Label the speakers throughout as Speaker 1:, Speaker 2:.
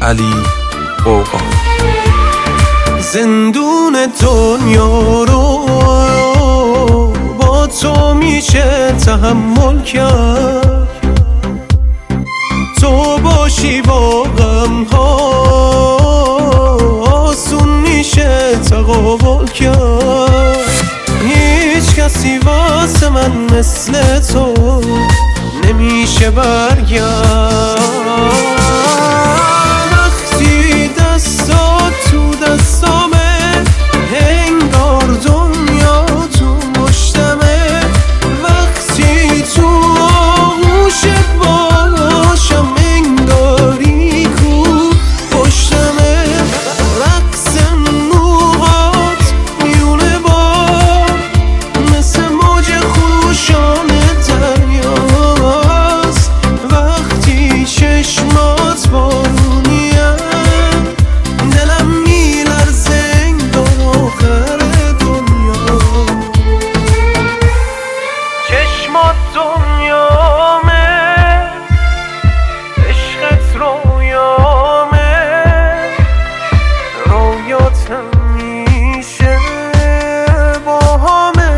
Speaker 1: علی قوقا.
Speaker 2: زندون دنیا رو با تو میشه تحمل کرد، تو باشی با غم ها آسون میشه تقابل کرد. هیچ کسی واسه من مثل تو نمیشه برگرد. وقتی دستات تو دستامه انگار دنیا تو مشتمه، وقتی تو آغوشت باشم انگاری کو پشتمه. رقص موهات میونه بار مثل موج خروشان دریاست، وقتی چشمات بارونیم دلم میلرزه انگار آخر دنیا. چشمات دنیامه، عشقت رویامه، رویات همیشه با همه.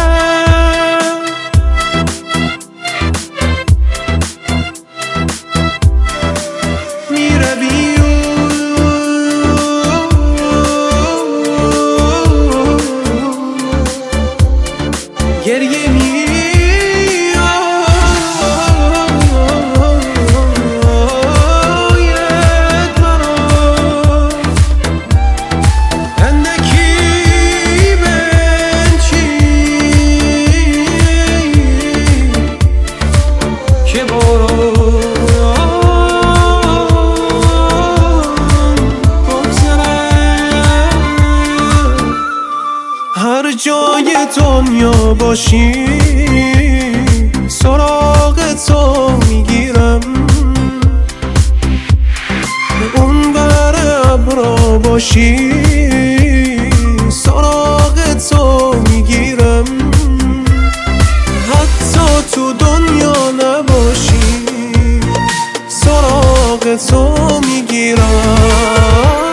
Speaker 2: میروی گریه هر جای دنیا باشی سراغ تو میگیرم، اون بر ابرا باشی سراغ تو میگیرم، حتی تو دنیا نباشی سراغ تو میگیرم.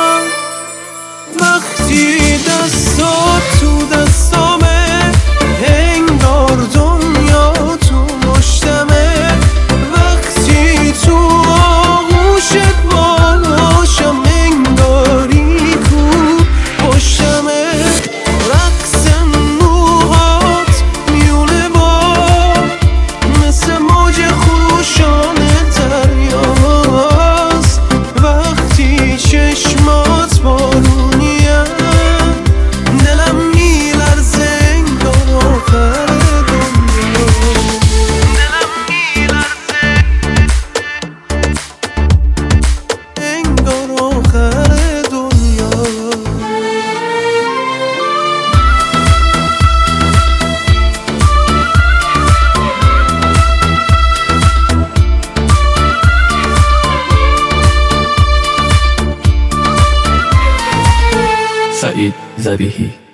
Speaker 2: وقتی دستات تو دستامه انگار دنیا تو مشتمه، وقتی تو آغوشت باشم انگاری کو پشتمه. رقص موهات میونه بار مثل موج خروشان دریاست، وقتی چشمات بارونی دلم میلرزه انگار آخر دنیا. دلم میلرزه انگار آخر دنیا.
Speaker 1: سعید ذبیحی.